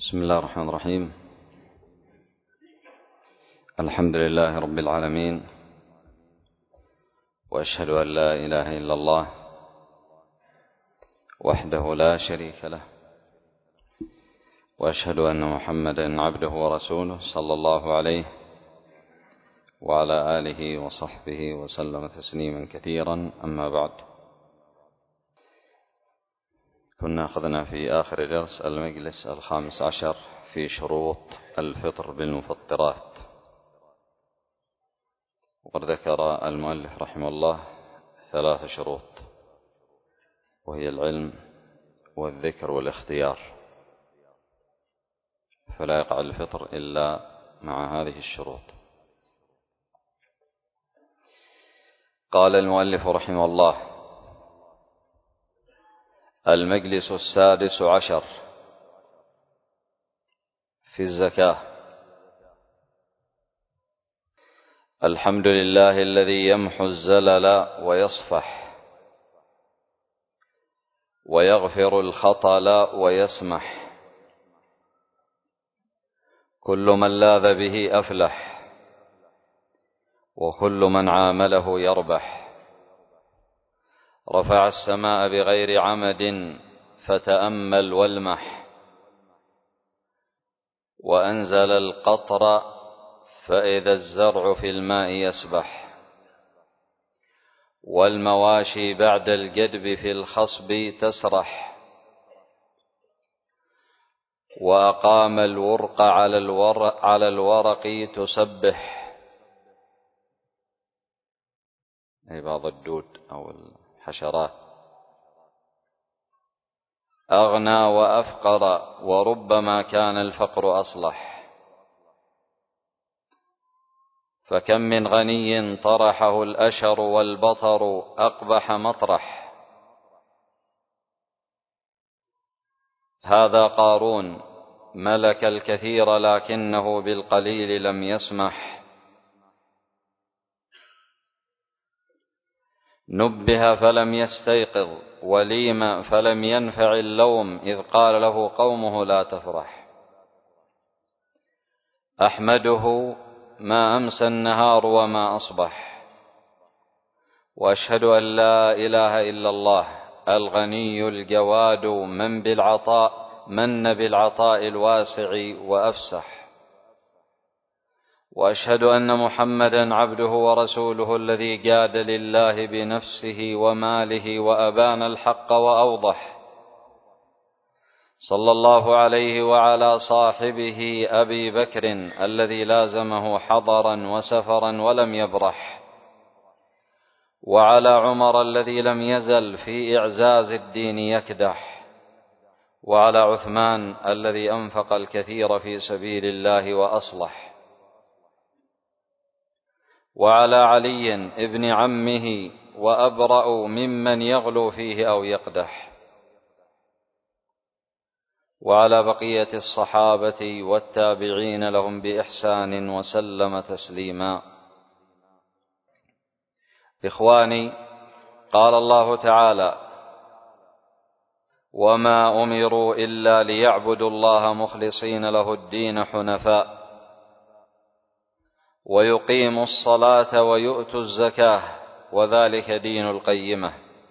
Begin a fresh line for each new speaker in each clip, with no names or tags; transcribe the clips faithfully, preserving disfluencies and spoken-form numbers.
بسم الله الرحمن الرحيم. الحمد لله رب العالمين، وأشهد أن لا إله إلا الله وحده لا شريك له، وأشهد أن محمدا عبده ورسوله صلى الله عليه وعلى آله وصحبه وسلم تسليما كثيرا. أما بعد، كنا أخذنا في آخر درس المجلس الخامس عشر في شروط الفطر بالمفطرات، وقد ذكر المؤلف رحمه الله ثلاث شروط، وهي العلم والذكر والاختيار، فلا يقع الفطر إلا مع هذه الشروط. قال المؤلف رحمه الله: المجلس السادس عشر في الزكاة. الحمد لله الذي يمحو الزلل ويصفح ويغفر الخطل ويسمح، كل من لاذ به أفلح، وكل من عامله يربح. رفع السماء بغير عمد فتأمل والمح، وأنزل القطر فإذا الزرع في الماء يسبح، والمواشي بعد الجدب في الخصب تسرح، وأقام الورق على الورق, على الورق تسبح، أي بعض الدود أو الحشرات. أغنى وأفقر، وربما كان الفقر أصلح، فكم من غني طرحه الأشر والبطر أقبح مطرح. هذا قارون ملك الكثير لكنه بالقليل لم يسمح. نبه فلم يستيقظ، وليم فلم ينفع اللوم، إذ قال له قومه لا تفرح. أحمده ما أمسى النهار وما أصبح، وأشهد أن لا إله إلا الله الغني الجواد من بالعطاء من بالعطاء الواسع وأفسح. وأشهد أن محمدا عبده ورسوله الذي جاد لله بنفسه وماله وأبان الحق وأوضح. صلى الله عليه وعلى صاحبه أبي بكر الذي لازمه حضرا وسفرا ولم يبرح، وعلى عمر الذي لم يزل في إعزاز الدين يكدح، وعلى عثمان الذي أنفق الكثير في سبيل الله وأصلح، وعلى علي ابن عمه وأبرأ ممن يغلو فيه أو يقدح، وعلى بقية الصحابة والتابعين لهم بإحسان وسلم تسليما. إخواني، قال الله تعالى: وما أمروا إلا ليعبدوا الله مخلصين له الدين حنفاء، ويقيموا الصلاة ويؤتوا الزكاة، وذلك دين القيمة.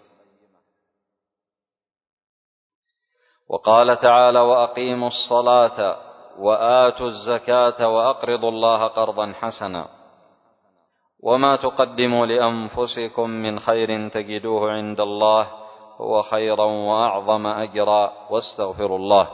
وقال تعالى: وأقيموا الصلاة وآتوا الزكاة وأقرضوا الله قرضا حسنا، وما تقدموا لأنفسكم من خير تجدوه عند الله هو خيرا وأعظم أجرا، واستغفروا الله.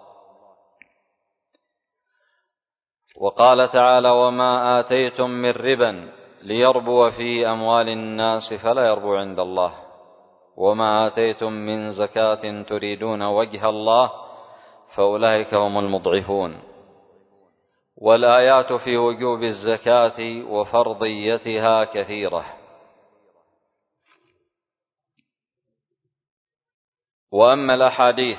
وقال تعالى: وما آتيتم من ربا ليربو في أموال الناس فلا يربو عند الله، وما آتيتم من زكاة تريدون وجه الله فأولئك هم المضعفون. والآيات في وجوب الزكاة وفرضيتها كثيرة. وأما الأحاديث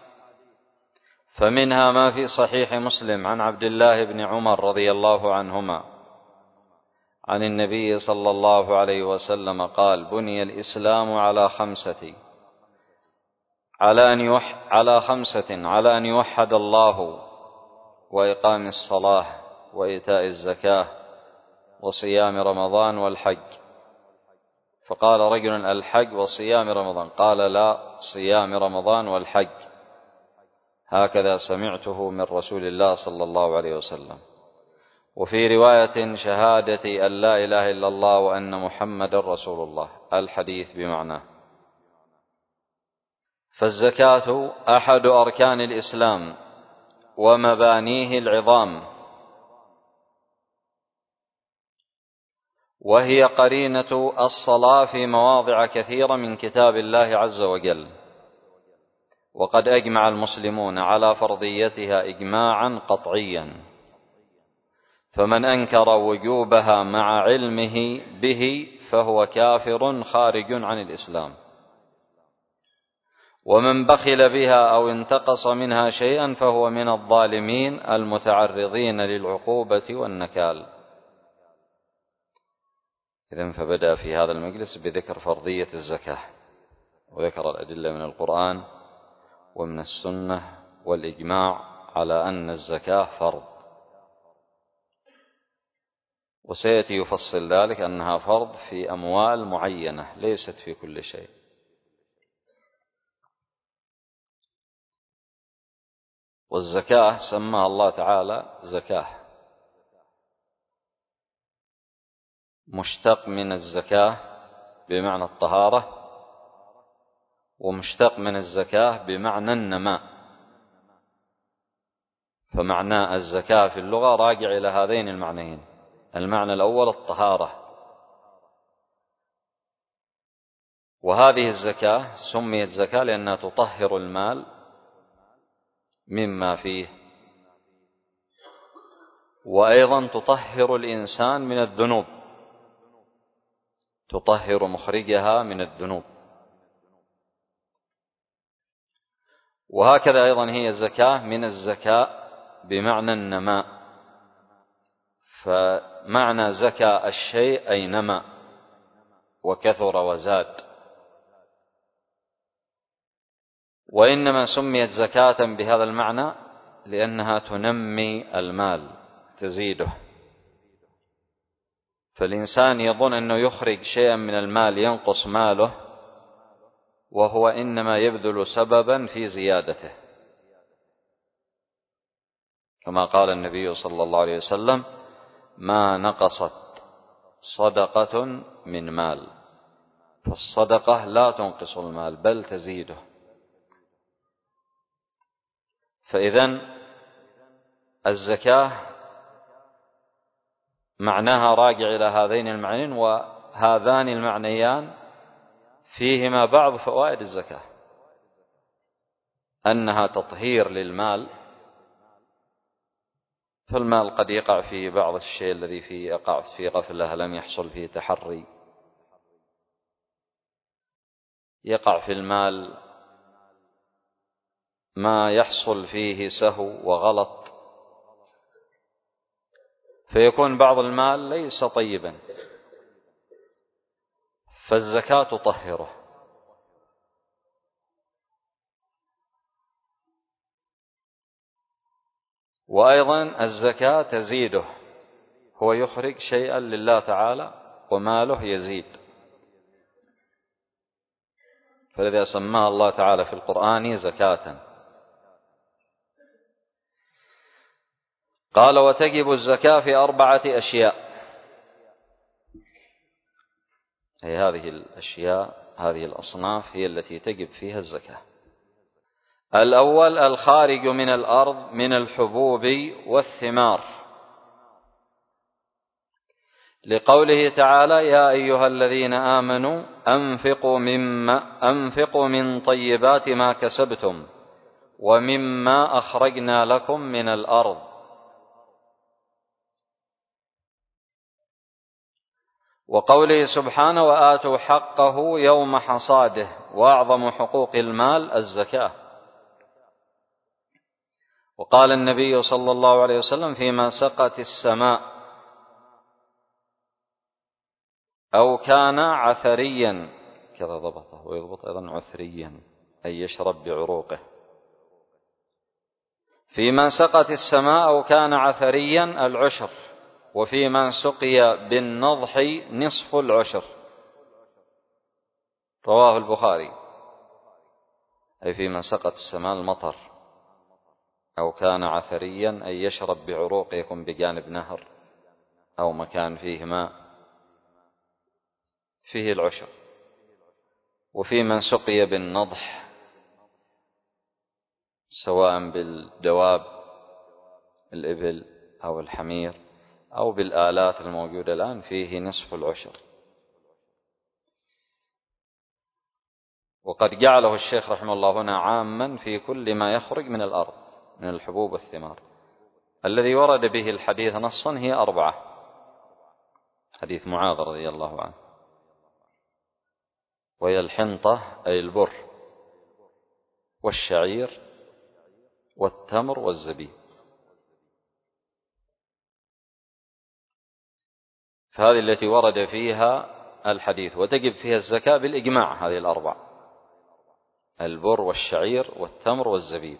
فمنها ما في صحيح مسلم عن عبد الله بن عمر رضي الله عنهما عن النبي صلى الله عليه وسلم قال: بني الإسلام على خمسة على أن يوح على خمسة على أن يوحد الله وإقام الصلاة وإيتاء الزكاة وصيام رمضان والحج. فقال رجل: الحج وصيام رمضان. قال: لا، صيام رمضان والحج، هكذا سمعته من رسول الله صلى الله عليه وسلم. وفي رواية: شهادة أن لا إله إلا الله وأن محمد رسول الله، الحديث بمعناه. فالزكاة أحد أركان الإسلام ومبانيه العظام، وهي قرينة الصلاة في مواضع كثيرة من كتاب الله عز وجل، وقد أجمع المسلمون على فرضيتها إجماعا قطعيا، فمن أنكر وجوبها مع علمه به فهو كافر خارج عن الإسلام، ومن بخل بها أو انتقص منها شيئا فهو من الظالمين المتعرضين للعقوبة والنكال. إذن فبدأ في هذا المجلس بذكر فرضية الزكاة، وذكر الأدلة من القرآن ومن السنة والإجماع على أن الزكاة فرض، وسيأتي يفصل ذلك أنها فرض في أموال معينة ليست في كل شيء. والزكاة سماها الله تعالى زكاة، مشتق من الزكاة بمعنى الطهارة، ومشتق من الزكاة بمعنى النماء، فمعنى الزكاة في اللغة راجع إلى هذين المعنيين. المعنى الأول الطهارة، وهذه الزكاة سميت زكاة لأنها تطهر المال مما فيه، وأيضا تطهر الإنسان من الذنوب، تطهر مخرجها من الذنوب. وهكذا أيضا هي الزكاة من الزكاة بمعنى النماء، فمعنى زكاة الشيء أي نمى وكثر وزاد. وإنما سميت زكاة بهذا المعنى لأنها تنمي المال، تزيده. فالإنسان يظن أنه يخرج شيئا من المال ينقص ماله، وهو إنما يبذل سببا في زيادته، كما قال النبي صلى الله عليه وسلم: ما نقصت صدقة من مال، فالصدقة لا تنقص المال بل تزيده. فإذن الزكاة معناها راجع إلى هذين المعنيين، وهذان المعنيان فيهما بعض فوائد الزكاة، أنها تطهير للمال، فالمال قد يقع فيه بعض الشيء الذي فيه يقع فيه غفلة لم يحصل فيه تحري، يقع في المال ما يحصل فيه سهو وغلط، فيكون بعض المال ليس طيبا، فالزكاة تطهره. وأيضا الزكاة تزيده، هو يخرج شيئا لله تعالى وماله يزيد، فلذا سماه الله تعالى في القرآن زكاة. قال: وتجب الزكاة في أربعة أشياء، هي هذه الأشياء، هذه الأصناف هي التي تجب فيها الزكاة. الأول: الخارج من الأرض من الحبوب والثمار، لقوله تعالى: يا أيها الذين آمنوا أنفقوا مما أنفقوا من طيبات ما كسبتم ومما أخرجنا لكم من الأرض. وقوله سبحانه: وآتوا حقه يوم حصاده، وأعظم حقوق المال الزكاة. وقال النبي صلى الله عليه وسلم فيما سقت السماء: أو كان عثريا، كذا ضبطه، ويضبط أيضا عثريا أي يشرب بعروقه. في من سقت السماء أو كان عثريا العشر، وفي من سقي بالنضح نصف العشر. رواه البخاري. أي في من سقت السماء المطر أو كان عثريا أي يشرب بعروق يكون بجانب نهر أو مكان فيه ماء فيه العشر. وفي من سقي بالنضح سواء بالدواب الإبل أو الحمير أو بالآلات الموجودة الآن فيه نصف العشر. وقد جعله الشيخ رحمه الله هنا عاما في كل ما يخرج من الأرض من الحبوب والثمار. الذي ورد به الحديث نصا هي أربعة. حديث معاذ رضي الله عنه، وهي الحنطة أي البر والشعير والتمر والزبيب. فهذه التي ورد فيها الحديث، وتجب فيها الزكاة بالإجماع. هذه الأربع: البر والشعير والتمر والزبيب.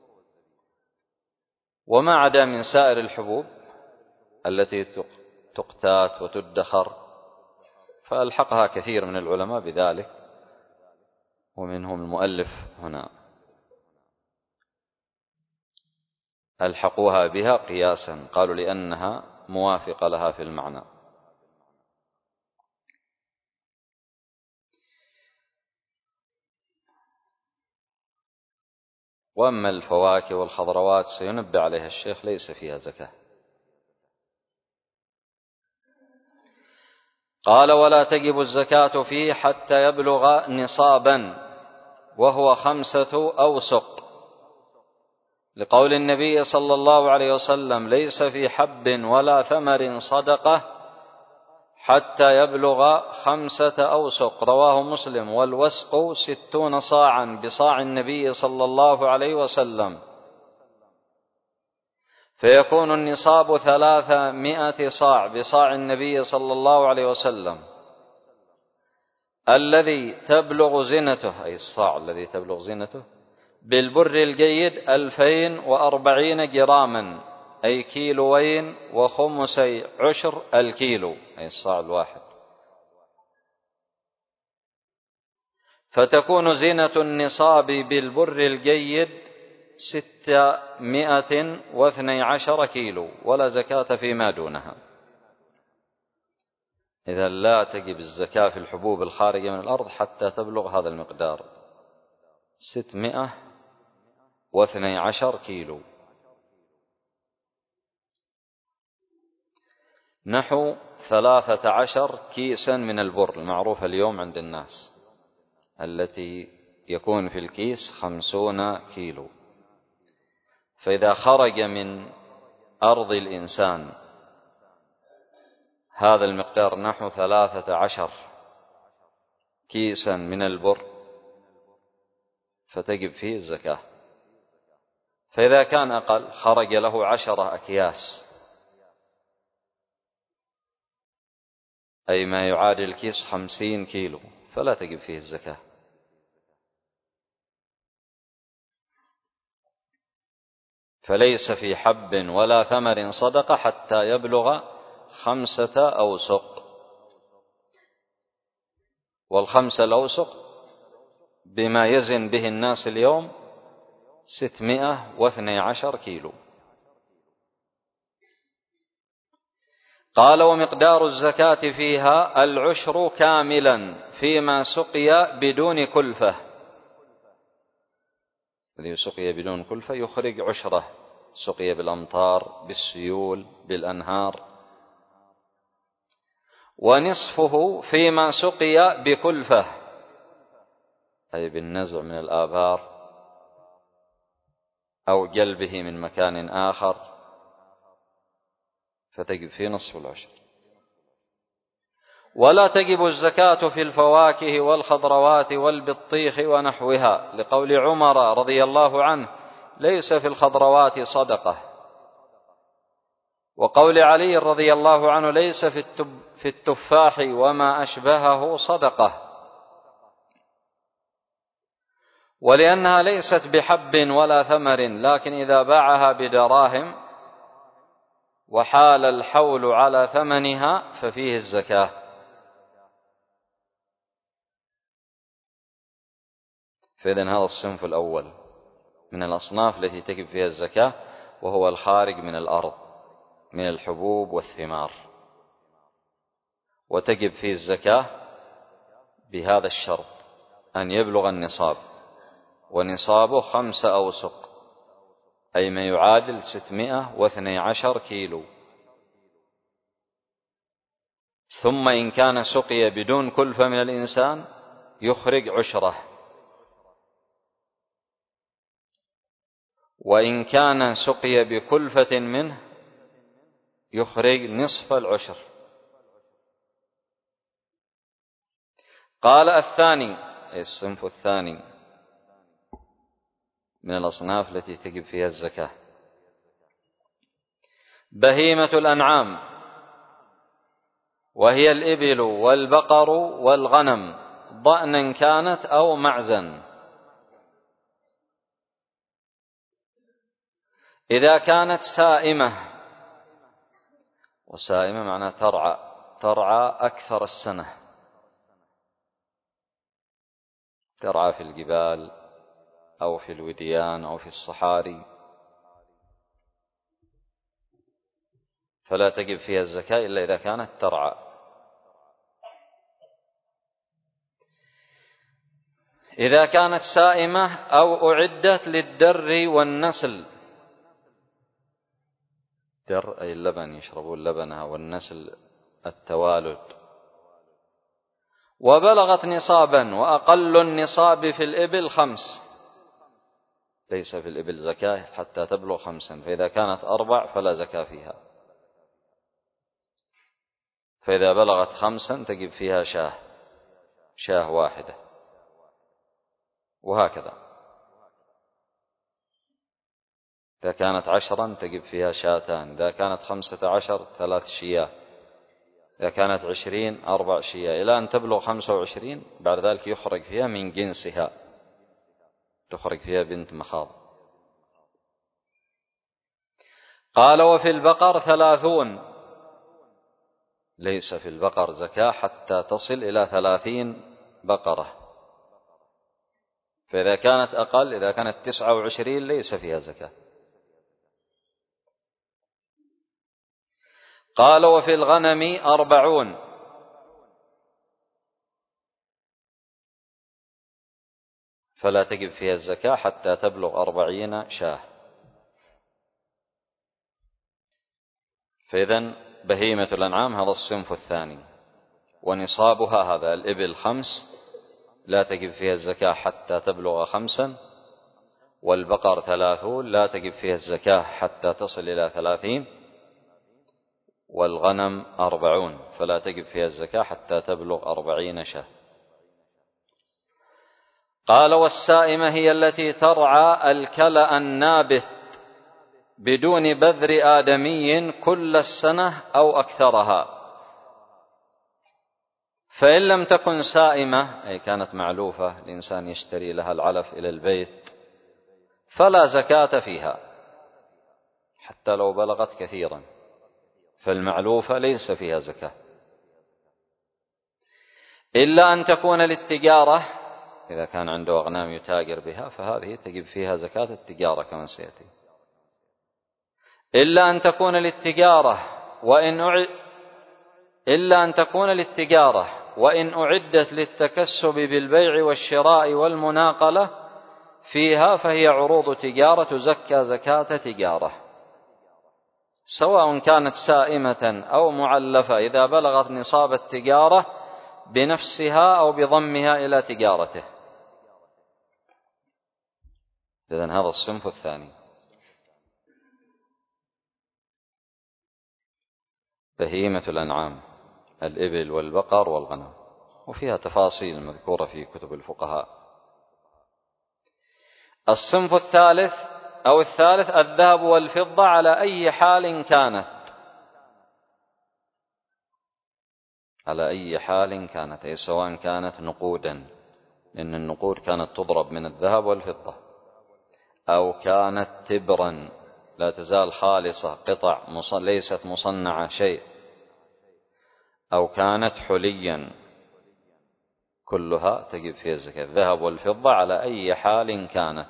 وما عدا من سائر الحبوب التي تقتات وتدخر فألحقها كثير من العلماء بذلك، ومنهم المؤلف هنا ألحقوها بها قياسا، قالوا لأنها موافقة لها في المعنى. وأما الفواكه والخضروات سينبه عليها الشيخ ليس فيها زكاة. قال: ولا تجب الزكاة فيه حتى يبلغ نصابا وهو خمسة أوسق، لقول النبي صلى الله عليه وسلم: ليس في حب ولا ثمر صدقة حتى يبلغ خمسة أوسق. رواه مسلم. والوسق ستون صاعا بصاع النبي صلى الله عليه وسلم، فيكون النصاب ثلاثمائة صاع بصاع النبي صلى الله عليه وسلم، الذي تبلغ زنته أي الصاع الذي تبلغ زنته بالبر الجيد ألفين وأربعين جراما أي كيلوين وخمسي عشر الكيلو أي الصاع الواحد. فتكون زينة النصاب بالبر الجيد ستمائة واثني عشر كيلو، ولا زكاة فيما دونها. إذا لا تجب الزكاة في الحبوب الخارجة من الأرض حتى تبلغ هذا المقدار ستمائة واثني عشر كيلو، نحو ثلاثة عشر كيسا من البر المعروفة اليوم عند الناس، التي يكون في الكيس خمسون كيلو. فإذا خرج من أرض الإنسان هذا المقدار نحو ثلاثة عشر كيسا من البر فتجب فيه الزكاة. فإذا كان أقل خرج له عشرة أكياس أي ما يعادل الكيس خمسين كيلو فلا تجب فيه الزكاة. فليس في حب ولا ثمر صدقة حتى يبلغ خمسة أوسق. والخمسة الأوسق بما يزن به الناس اليوم ستمائة واثني عشر كيلو. قال: ومقدار الزكاة فيها العشر كاملا فيما سقي بدون كلفة. الذي سقي بدون كلفة يخرج عشره، سقي بالأمطار بالسيول بالأنهار. ونصفه فيما سقي بكلفة أي بالنزع من الآبار أو جلبه من مكان آخر، فتجب فيه نصف العشر. ولا تجب الزكاة في الفواكه والخضروات والبطيخ ونحوها، لقول عمر رضي الله عنه: ليس في الخضروات صدقة. وقول علي رضي الله عنه: ليس في التفاح وما أشبهه صدقة. ولأنها ليست بحب ولا ثمر، لكن إذا باعها بدراهم وحال الحول على ثمنها ففيه الزكاة. فإذن هذا الصنف الأول من الأصناف التي تجب فيها الزكاة، وهو الخارج من الأرض من الحبوب والثمار، وتجب فيه الزكاة بهذا الشرط: أن يبلغ النصاب، ونصابه خمسة أوسق، أي ما يعادل ستمائة واثني عشر كيلو. ثم إن كان سقي بدون كلفة من الإنسان يخرج عشره، وإن كان سقي بكلفة منه يخرج نصف العشر. قال الثاني، أي الصنف الثاني من الأصناف التي تجب فيها الزكاة: بهيمة الأنعام، وهي الإبل والبقر والغنم، ضأنا كانت أو معزا. إذا كانت سائمة، وسائمة معناها ترعى ترعى أكثر السنة، ترعى في الجبال أو في الوديان أو في الصحاري، فلا تجب فيها الزكاة إلا إذا كانت ترعى. إذا كانت سائمة أو أعدت للدر والنسل، در أي اللبن، يشربون لبنها، والنسل التوالد. وبلغت نصابا، وأقل النصاب في الإبل خمس، ليس في الإبل زكاة حتى تبلغ خمسا، فإذا كانت أربع فلا زكاة فيها، فإذا بلغت خمسا تجب فيها شاه شاه واحدة، وهكذا. إذا كانت عشرا تجب فيها شاتان، إذا كانت خمسة عشر ثلاث شياه، إذا كانت عشرين أربع شياه، إلى أن تبلغ خمسة وعشرين. بعد ذلك يخرج فيها من جنسها، تخرج فيها بنت مخاض. قال: وفي البقر ثلاثون، ليس في البقر زكاة حتى تصل إلى ثلاثين بقرة، فإذا كانت أقل، إذا كانت تسعة وعشرين ليس فيها زكاة. قال: وفي الغنم أربعون، فلا تجب فيها الزكاة حتى تبلغ أربعين شاه. فإذن بهيمة الأنعام هذا الصنف الثاني، ونصابها هذا الإبل خمس، لا تجب فيها الزكاة حتى تبلغ خمسا. والبقر ثلاثون، لا تجب فيها الزكاة حتى تصل إلى ثلاثين. والغنم أربعون، فلا تجب فيها الزكاة حتى تبلغ أربعين شاه. قال: والسائمة هي التي ترعى الكلأ النابت بدون بذر آدمي كل السنة أو أكثرها، فإن لم تكن سائمة، أي كانت معلوفة، الإنسان يشتري لها العلف إلى البيت، فلا زكاة فيها حتى لو بلغت كثيرا، فالمعلوفة ليس فيها زكاة، إلا أن تكون للتجارة. إذا كان عنده أغنام يتاجر بها فهذه تجب فيها زكاة التجارة كما سيأتي. إلا أن تكون للتجارة وإن أعد إلا أن تكون للتجارة وإن أعدت للتكسب بالبيع والشراء والمناقلة فيها فهي عروض تجارة تزكى زكاة تجارة، سواء كانت سائمة أو معلفة، إذا بلغت نصاب التجارة بنفسها أو بضمها إلى تجارته. إذن هذا الصنف الثاني. بهيمة الأنعام، الإبل والبقر والغنم، وفيها تفاصيل مذكورة في كتب الفقهاء. الصنف الثالث أو الثالث: الذهب والفضة على أي حال كانت، على أي حال كانت، أي سواء كانت نقودا لأن النقود كانت تضرب من الذهب والفضة، أو كانت تبرا لا تزال خالصة قطع ليست مصنعة شيء، أو كانت حليا، كلها تجب فيها الزكاة، الذهب والفضة على أي حال كانت.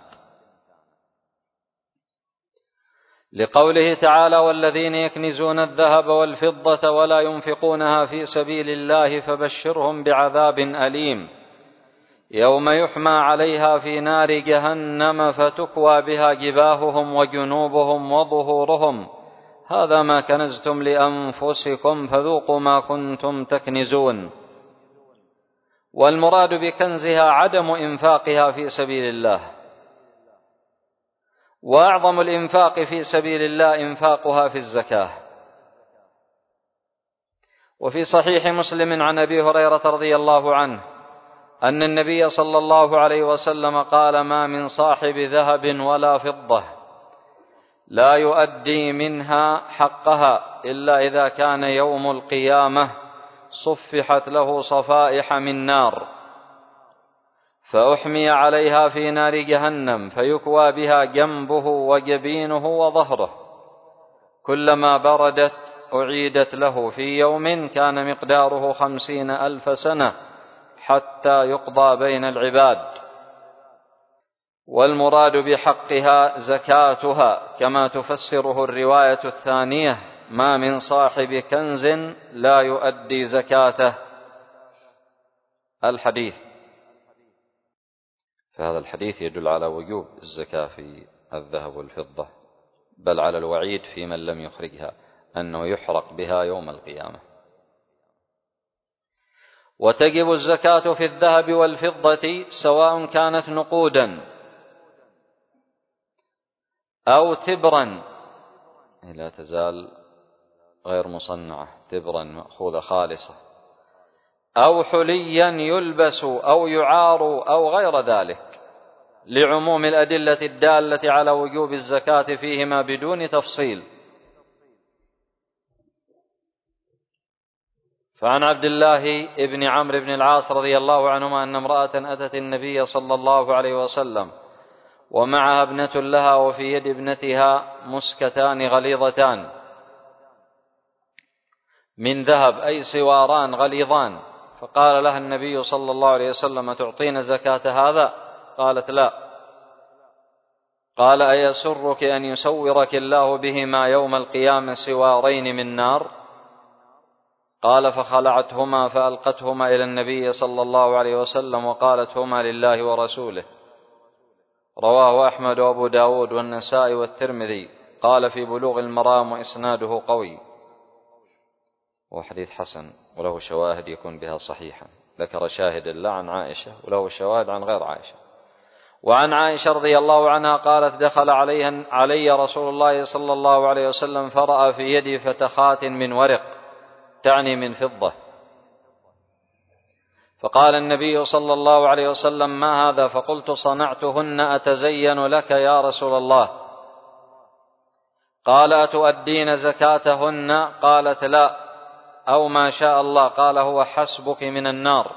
لقوله تعالى: والذين يكنزون الذهب والفضة ولا ينفقونها في سبيل الله فبشرهم بعذاب أليم يوم يحمى عليها في نار جهنم فتكوى بها جباههم وجنوبهم وظهورهم هذا ما كنزتم لأنفسكم فذوقوا ما كنتم تكنزون. والمراد بكنزها عدم إنفاقها في سبيل الله، وأعظم الإنفاق في سبيل الله إنفاقها في الزكاة. وفي صحيح مسلم عن أبي هريرة رضي الله عنه أن النبي صلى الله عليه وسلم قال: ما من صاحب ذهب ولا فضة لا يؤدي منها حقها إلا إذا كان يوم القيامة صفحت له صفائح من نار فأحمي عليها في نار جهنم فيكوى بها جنبه وجبينه وظهره كلما بردت أعيدت له في يوم كان مقداره خمسين ألف سنة حتى يقضى بين العباد. والمراد بحقها زكاتها كما تفسره الرواية الثانية: ما من صاحب كنز لا يؤدي زكاته. الحديث. فهذا الحديث يدل على وجوب الزكاة في الذهب والفضة، بل على الوعيد في من لم يخرجها أنه يحرق بها يوم القيامة. وتجب الزكاة في الذهب والفضة سواء كانت نقودا أو تبرا، لا تزال غير مصنعة، تبرا مأخوذة خالصة، أو حليا يلبس أو يعار أو غير ذلك، لعموم الأدلة الدالة على وجوب الزكاة فيهما بدون تفصيل. فعن عبد الله بن عمرو بن العاص رضي الله عنهما أن امرأة أتت النبي صلى الله عليه وسلم ومعها ابنة لها وفي يد ابنتها مسكتان غليظتان من ذهب، أي سواران غليظان، فقال لها النبي صلى الله عليه وسلم: تعطين زكاة هذا؟ قالت: لا. قال: أيسرك أن يسورك الله بهما يوم القيامة سوارين من نار؟ قال: فخلعتهما فألقتهما إلى النبي صلى الله عليه وسلم وقالت: هما لله ورسوله. رواه أحمد وأبو داود والنسائي والترمذي. قال في بلوغ المرام وإسناده قوي، وحديث حسن وله شواهد يكون بها صحيحا. ذكر شاهد الله عن عائشة وله شواهد عن غير عائشة. وعن عائشة رضي الله عنها قالت: دخل علي, علي رسول الله صلى الله عليه وسلم فرأى في يدي فتخات من ورق، تعني من فضة، فقال النبي صلى الله عليه وسلم: ما هذا؟ فقلت: صنعتهن أتزين لك يا رسول الله. قال: أتؤدين زكاتهن؟ قالت: لا، أو ما شاء الله. قال: هو حسبك من النار.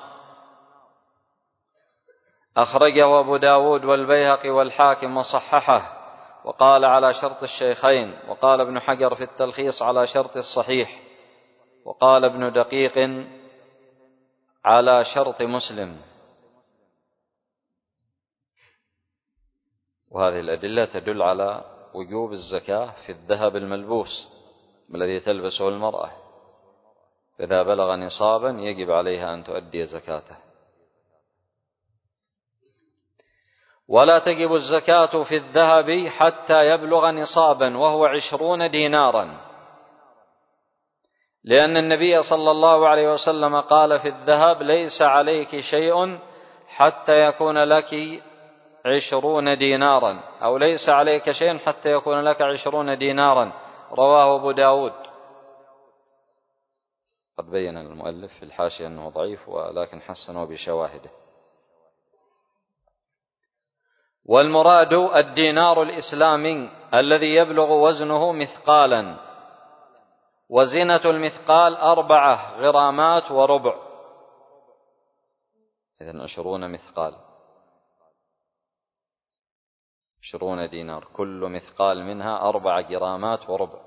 أخرجه أبو داود والبيهقي والحاكم وصححه، وقال على شرط الشيخين، وقال ابن حجر في التلخيص على شرط الصحيح، وقال ابن دقيق على شرط مسلم. وهذه الأدلة تدل على وجوب الزكاة في الذهب الملبوس الذي تلبسه المرأة، إذا بلغ نصابا يجب عليها أن تؤدي زكاته. ولا تجب الزكاة في الذهب حتى يبلغ نصابا وهو عشرون دينارا، لأن النبي صلى الله عليه وسلم قال في الذهب: ليس عليك شيء حتى يكون لك عشرون دينارا، أو ليس عليك شيء حتى يكون لك عشرون دينارا. رواه أبو داود. قد بين المؤلف في الحاشية أنه ضعيف، ولكن حسنه بشواهده. والمراد الدينار الإسلامي الذي يبلغ وزنه مثقالا، وزنة المثقال أربعة غرامات وربع، إذن عشرون مثقال، عشرون دينار، كل مثقال منها أربع جرامات وربع،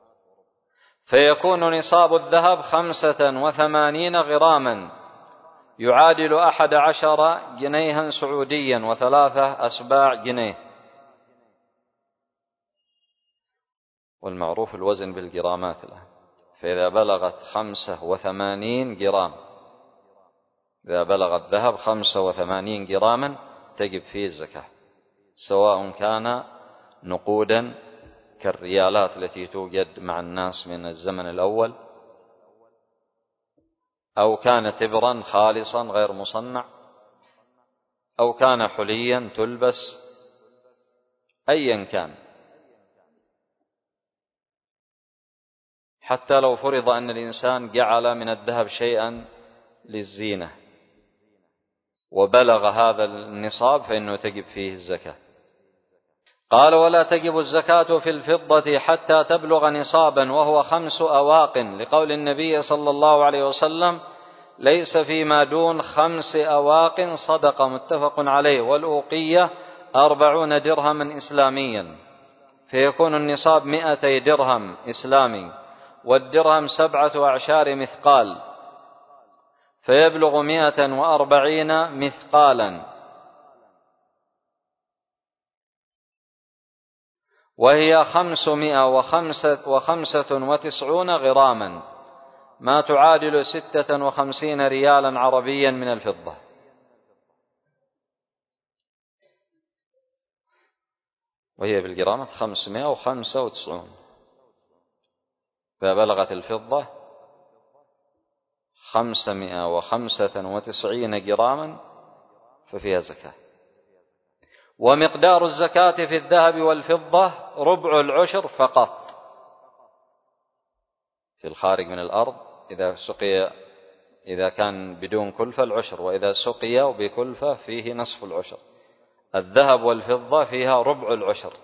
فيكون نصاب الذهب خمسة وثمانين غراما يعادل أحد عشر جنيها سعوديا وثلاثة أسباع جنيه. والمعروف الوزن بالجرامات له، فإذا بلغت خمسة وثمانين جرام، إذا بلغ الذهب خمسة وثمانين جراما تجب فيه الزكاة، سواء كان نقودا كالريالات التي توجد مع الناس من الزمن الأول، أو كان تبرا خالصا غير مصنع، أو كان حليا تلبس، أيا كان، حتى لو فرض أن الإنسان جعل من الذهب شيئا للزينة وبلغ هذا النصاب فإنه تجب فيه الزكاة. قال: ولا تجب الزكاة في الفضة حتى تبلغ نصابا وهو خمس أواق، لقول النبي صلى الله عليه وسلم: ليس فيما دون خمس أواق صدقة، متفق عليه. والأوقية أربعون درهما إسلاميا، فيكون النصاب مئتي درهم إسلامي، والدرهم سبعة أعشار مثقال، فيبلغ مئة وأربعين مثقالا، وهي خمسمائة وخمسة, وخمسة وتسعون غراما، ما تعادل ستة وخمسين ريالا عربيا من الفضة. وهي بالجرامات خمسمائة وخمسة وتسعون. إذا بلغت الفضة خمسمائة وخمسة وتسعين جراما ففيها زكاة. ومقدار الزكاة في الذهب والفضة ربع العشر فقط، في الخارج من الأرض إذا سقي، إذا كان بدون كلفة العشر، وإذا سقي بكلفة فيه نصف العشر. الذهب والفضة فيها ربع العشر.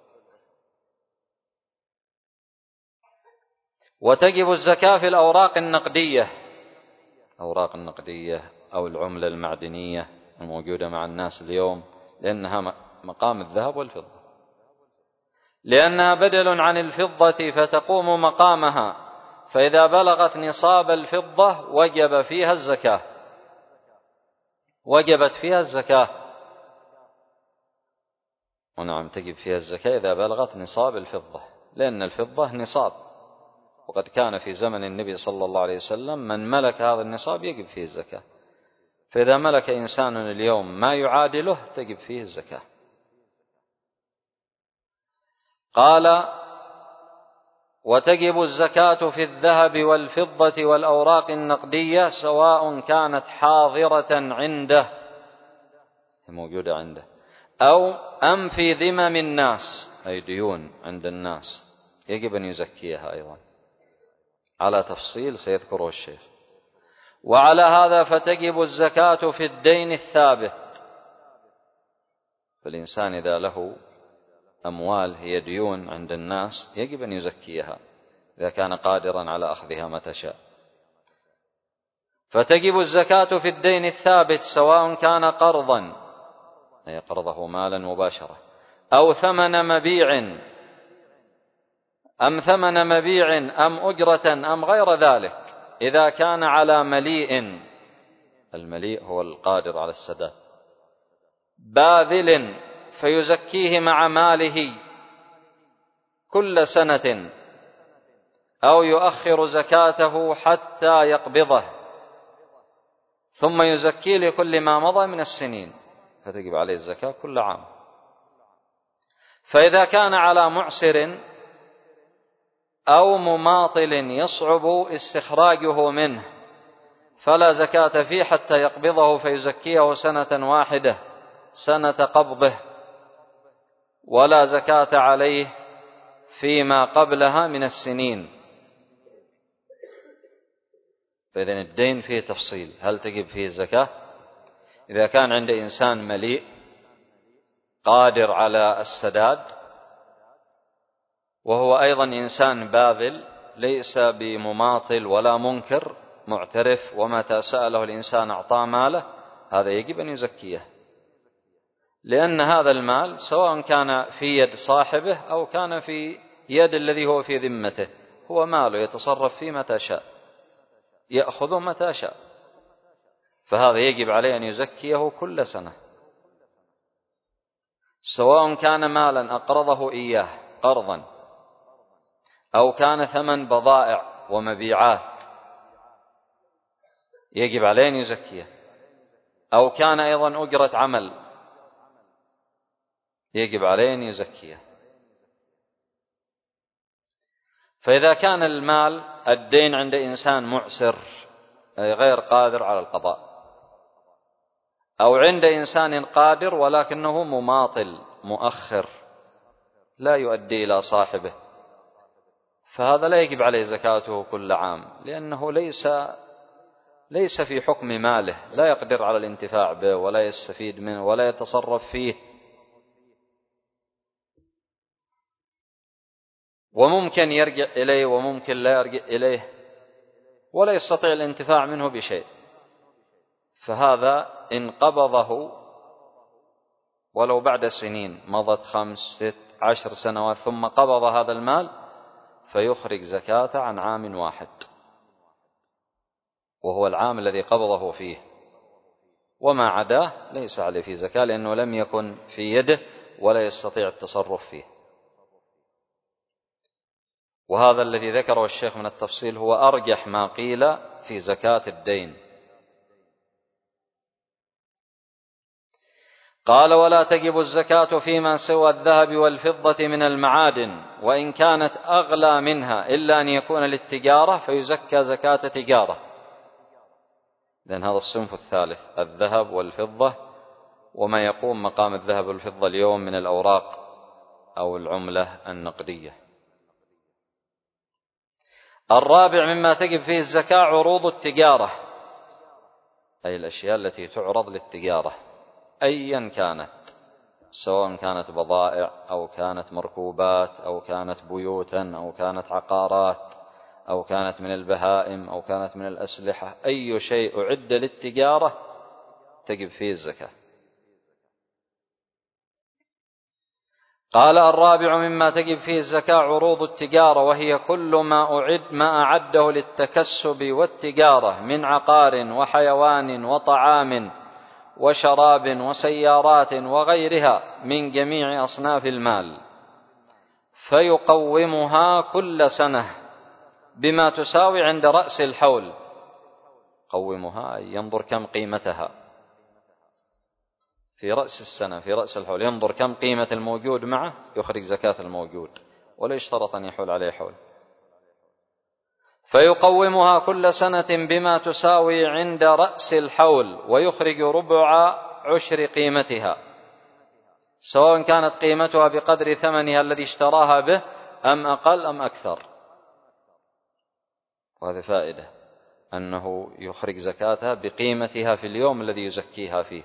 وتجب الزكاة في الأوراق النقدية، الأوراق النقدية أو العملة المعدنية الموجودة مع الناس اليوم، لأنها مقام الذهب والفضة، لأنها بدل عن الفضة فتقوم مقامها، فإذا بلغت نصاب الفضة وجب فيها الزكاة، وجبت فيها الزكاة. ونعم، تجب فيها الزكاة إذا بلغت نصاب الفضة، لأن الفضة نصاب، وقد كان في زمن النبي صلى الله عليه وسلم من ملك هذا النصاب يجب فيه الزكاة، فإذا ملك إنسان اليوم ما يعادله تجب فيه الزكاة. قال: وتجب الزكاة في الذهب والفضة والأوراق النقدية سواء كانت حاضرة عنده، موجودة عنده، أو أم في ذمم الناس، أي ديون عند الناس، يجب أن يزكيها أيضا على تفصيل سيذكره الشيخ. وعلى هذا فتجب الزكاة في الدين الثابت، فالإنسان إذا له أموال هي ديون عند الناس يجب أن يزكيها إذا كان قادرا على أخذها متى شاء. فتجب الزكاة في الدين الثابت سواء كان قرضا، أي قرضه مالا مباشرة، أو ثمن مبيع، أم ثمن مبيع أم أجرة أم غير ذلك، إذا كان على مليء، المليء هو القادر على السداد، باذل فيزكيه مع ماله كل سنة، أو يؤخر زكاته حتى يقبضه ثم يزكي لكل ما مضى من السنين، فتجب عليه الزكاة كل عام. فإذا كان على معسر أو مماطل يصعب استخراجه منه فلا زكاة فيه حتى يقبضه فيزكيه سنة واحدة، سنة قبضه، ولا زكاة عليه فيما قبلها من السنين. فإذن الدين فيه تفصيل، هل تجب فيه الزكاة؟ إذا كان عند إنسان مليء قادر على السداد، وهو أيضا إنسان باذل ليس بمماطل ولا منكر، معترف، ومتى سأله الإنسان أعطاه ماله، هذا يجب أن يزكيه، لأن هذا المال سواء كان في يد صاحبه أو كان في يد الذي هو في ذمته، هو ماله يتصرف فيه متى شاء، يأخذه متى شاء، فهذا يجب عليه أن يزكيه كل سنة، سواء كان مالا أقرضه إياه قرضا أو كان ثمن بضائع ومبيعات يجب عليه أن يزكيه، أو كان أيضا أجرة عمل يجب عليه أن يزكيه. فإذا كان المال الدين عند إنسان معسر أي غير قادر على القضاء، أو عند إنسان قادر ولكنه مماطل مؤخر لا يؤدي إلى صاحبه، فهذا لا يجب عليه زكاته كل عام، لأنه ليس ليس في حكم ماله، لا يقدر على الانتفاع به ولا يستفيد منه ولا يتصرف فيه، وممكن يرجع إليه وممكن لا يرجع إليه ولا يستطيع الانتفاع منه بشيء، فهذا إن قبضه ولو بعد سنين مضت خمس ست عشر سنوات ثم قبض هذا المال فيخرج زكاة عن عام واحد، وهو العام الذي قبضه فيه، وما عداه ليس عليه في زكاة لأنه لم يكن في يده ولا يستطيع التصرف فيه. وهذا الذي ذكره الشيخ من التفصيل هو أرجح ما قيل في زكاة الدين. قال: ولا تجب الزكاة فيما سوى الذهب والفضة من المعادن وإن كانت أغلى منها إلا أن يكون للتجارة فيزكى زكاة تجارة، لأن هذا الصنف الثالث الذهب والفضة وما يقوم مقام الذهب والفضة اليوم من الأوراق أو العملة النقدية. الرابع مما تجب فيه الزكاة عروض التجارة، أي الأشياء التي تعرض للتجارة أيا كانت، سواء كانت بضائع أو كانت مركوبات أو كانت بيوتا أو كانت عقارات أو كانت من البهائم أو كانت من الأسلحة، أي شيء أعد للتجارة تجب فيه الزكاة. قال: الرابع مما تجب فيه الزكاة عروض التجارة، وهي كل ما أعد ما أعده للتكسب والتجارة من عقار وحيوان وطعام وشراب وسيارات وغيرها من جميع أصناف المال، فيقومها كل سنة بما تساوي عند رأس الحول. قومها أي ينظر كم قيمتها في رأس السنة، في رأس الحول ينظر كم قيمة الموجود معه يخرج زكاة الموجود، ولا يشترط أن يحول عليه حول. فيقومها كل سنة بما تساوي عند رأس الحول ويخرج ربع عشر قيمتها، سواء كانت قيمتها بقدر ثمنها الذي اشتراها به أم أقل أم أكثر. وهذه فائدة أنه يخرج زكاتها بقيمتها في اليوم الذي يزكيها فيه،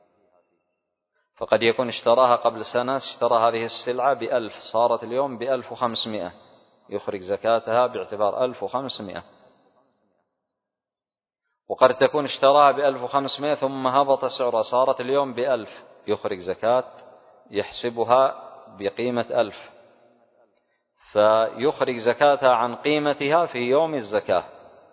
فقد يكون اشتراها قبل سنة، اشترى هذه السلعة بألف صارت اليوم بألف وخمسمائة، يخرج زكاتها باعتبار ألف وخمسمائة. وقد تكون اشتراها بألف وخمسمائة ثم هبط سعرها صارت اليوم بألف، يخرج زكاة يحسبها بقيمة ألف، فيخرج زكاتها عن قيمتها في يوم الزكاة.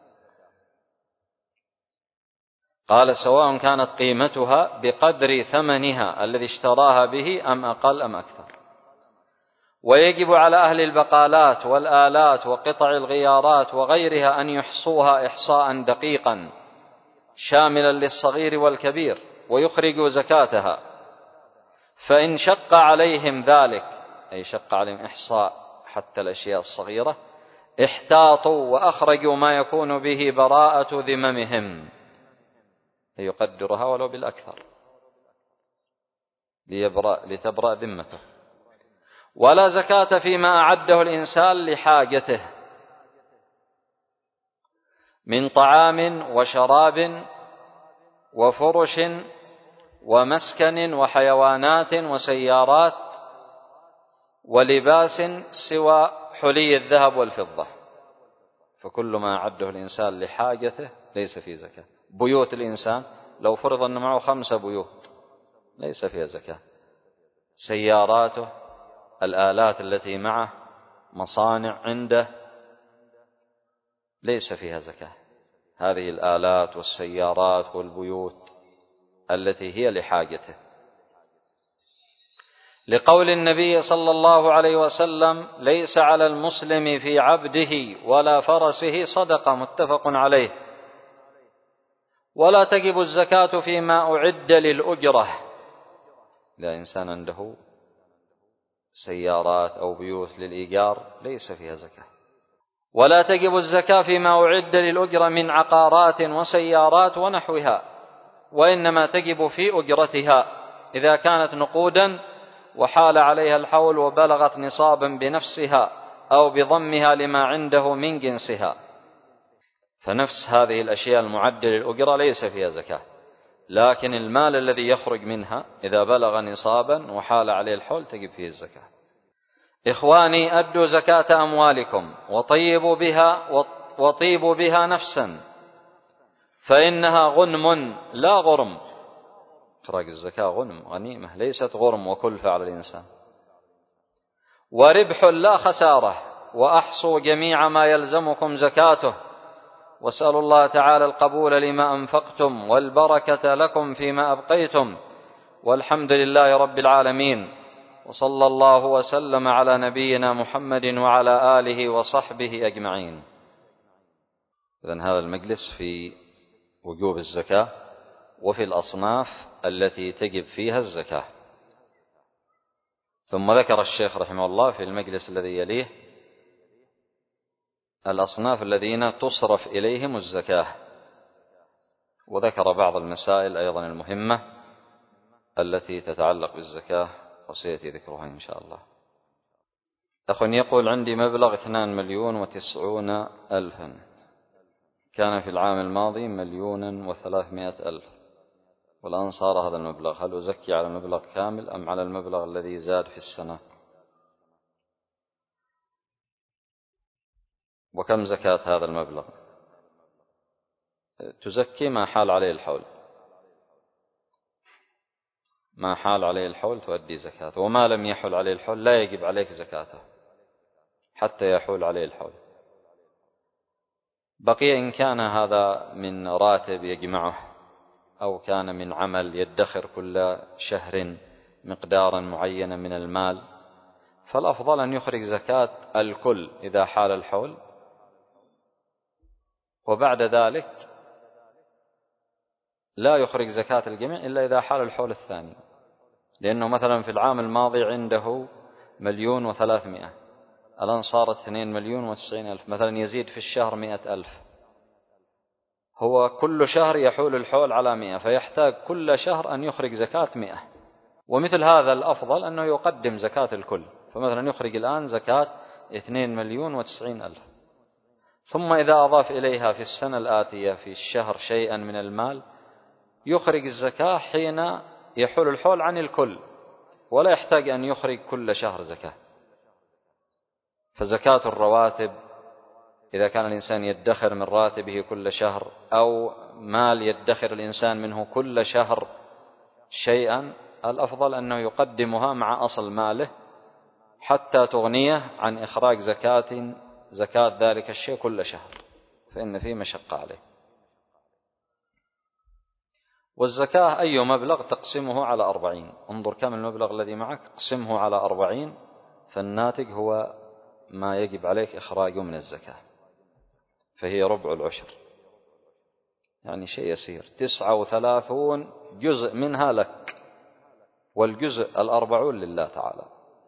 قال: سواء كانت قيمتها بقدر ثمنها الذي اشتراها به أم أقل أم أكثر. ويجب على أهل البقالات والآلات وقطع الغيارات وغيرها أن يحصوها إحصاء دقيقا شاملا للصغير والكبير ويخرجوا زكاتها، فإن شق عليهم ذلك، أي شق عليهم إحصاء حتى الأشياء الصغيرة، احتاطوا وأخرجوا ما يكون به براءة ذممهم، يقدرها ولو بالأكثر ليبرأ لتبرأ ذمته. ولا زكاة فيما أعده الإنسان لحاجته من طعام وشراب وفرش ومسكن وحيوانات وسيارات ولباس سوى حلي الذهب والفضة، فكل ما أعده الإنسان لحاجته ليس فيه زكاة. بيوت الإنسان لو فرض أن معه خمسة بيوت ليس فيها زكاة. سياراته، الآلات التي معه، مصانع عنده، ليس فيها زكاة. هذه الآلات والسيارات والبيوت التي هي لحاجته، لقول النبي صلى الله عليه وسلم: ليس على المسلم في عبده ولا فرسه صدقة، متفق عليه. ولا تجب الزكاة فيما أعد للأجرة، إذا إنسان عنده سيارات أو بيوت للإيجار ليس فيها زكاة. ولا تجب الزكاة فيما أعد للأجرة من عقارات وسيارات ونحوها، وإنما تجب في أجرتها إذا كانت نقودا وحال عليها الحول وبلغت نصابا بنفسها أو بضمها لما عنده من جنسها. فنفس هذه الأشياء المعدة للأجرة ليس فيها زكاة، لكن المال الذي يخرج منها إذا بلغ نصابا وحال عليه الحول تجب فيه الزكاة. إخواني، أدوا زكاة أموالكم وطيبوا بها وطيبوا بها نفسا، فإنها غنم لا غرم. إخراج الزكاة غنم، غنيمة، ليست غرم وكلفة على الإنسان. وربح لا خسارة، وأحصوا جميع ما يلزمكم زكاته، واسألوا الله تعالى القبول لما أنفقتم والبركة لكم فيما أبقيتم، والحمد لله رب العالمين، وصلى الله وسلم على نبينا محمد وعلى آله وصحبه أجمعين. إذن هذا المجلس في وجوب الزكاة وفي الأصناف التي تجب فيها الزكاة. ثم ذكر الشيخ رحمه الله في المجلس الذي يليه الأصناف الذين تصرف إليهم الزكاة، وذكر بعض المسائل أيضا المهمة التي تتعلق بالزكاة وسيأتي ذكرها إن شاء الله. أخ يقول: عندي مبلغ اثنان مليون وتسعون ألفا، كان في العام الماضي مليونا وثلاثمائة ألف، والآن صار هذا المبلغ، هل أزكي على المبلغ كامل أم على المبلغ الذي زاد في السنة؟ وكم زكاة هذا المبلغ؟ تزكي ما حال عليه الحول، ما حال عليه الحول تؤدي زكاته، وما لم يحل عليه الحول لا يجب عليك زكاته حتى يحول عليه الحول. بقي إن كان هذا من راتب يجمعه أو كان من عمل يدخر كل شهر مقدارا معينا من المال، فالأفضل أن يخرج زكاة الكل إذا حال الحول، وبعد ذلك لا يخرج زكاة الجميع إلا إذا حال الحول الثاني، لأنه مثلا في العام الماضي عنده مليون وثلاثمائة، الآن صارت اثنين مليون وتسعين ألف، مثلا يزيد في الشهر مئة ألف، هو كل شهر يحول الحول على مئة، فيحتاج كل شهر أن يخرج زكاة مئة. ومثل هذا الأفضل أنه يقدم زكاة الكل، فمثلا يخرج الآن زكاة اثنين مليون وتسعين ألف، ثم إذا أضاف إليها في السنة الآتية في الشهر شيئا من المال يخرج الزكاة حين يحول الحول عن الكل، ولا يحتاج أن يخرج كل شهر زكاة. فزكاة الرواتب إذا كان الإنسان يدخر من راتبه كل شهر، أو مال يدخر الإنسان منه كل شهر شيئا، الأفضل أنه يقدمها مع أصل ماله حتى تغنيه عن إخراج زكاة زكاة ذلك الشيء كل شهر، فإن فيه مشقة عليه. والزكاة أي مبلغ تقسمه على أربعين، انظر كم المبلغ الذي معك، اقسمه على أربعين، فالناتج هو ما يجب عليك إخراجه من الزكاة، فهي ربع العشر، يعني شيء يسير، تسعة وثلاثون جزء منها لك، والجزء الأربعون لله تعالى،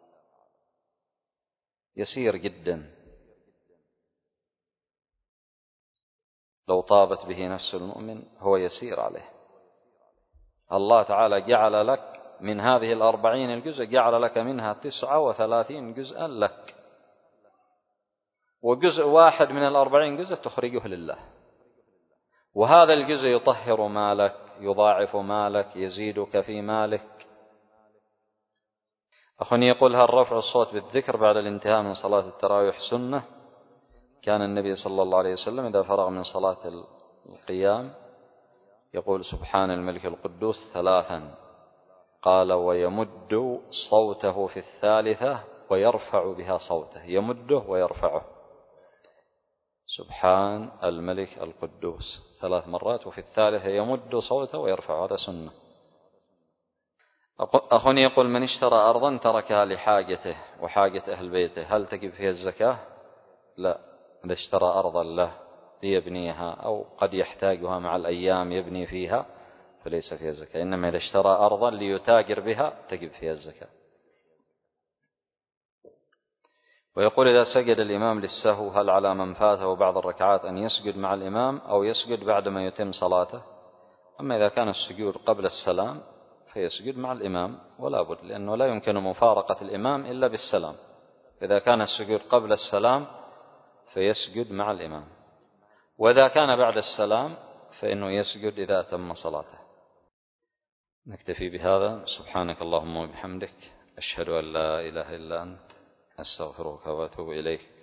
يسير جدا. لو طابت به نفس المؤمن هو يسير عليه. الله تعالى جعل لك من هذه الأربعين الجزء، جعل لك منها تسعة وثلاثين جزءا لك، وجزء واحد من الأربعين جزء تخرجه لله، وهذا الجزء يطهر مالك، يضاعف مالك، يزيدك في مالك. أخني يقول: هل رفع الصوت بالذكر بعد الانتهاء من صلاة التراويح سنة؟ كان النبي صلى الله عليه وسلم إذا فرغ من صلاة القيام يقول سبحان الملك القدوس ثلاثا، قال ويمد صوته في الثالثة ويرفع بها صوته، يمده ويرفعه، سبحان الملك القدوس ثلاث مرات، وفي الثالثة يمد صوته ويرفعه، هذا سنة. أخ يقول من اشترى أرضا تركها لحاجته وحاجة أهل بيته، هل تجب فيها الزكاة؟ لا، إذا اشترى أرضا له ليبنيها أو قد يحتاجها مع الأيام يبني فيها فليس فيها زكاة، إنما إذا اشترى أرضا ليتاجر بها تجب فيها الزكاة. ويقول إذا سجد الإمام للسهو هل على من فاته بعض الركعات أن يسجد مع الإمام أو يسجد بعدما يتم صلاته؟ أما إذا كان السجود قبل السلام فيسجد مع الإمام ولا بد، لأنه لا يمكن مفارقة الإمام إلا بالسلام. إذا كان السجود قبل السلام فيسجد مع الإمام، وإذا كان بعد السلام فإنه يسجد إذا أتم صلاته. نكتفي بهذا. سبحانك اللهم وبحمدك، أشهد أن لا إله إلا أنت، أستغفرك وأتوب إليك.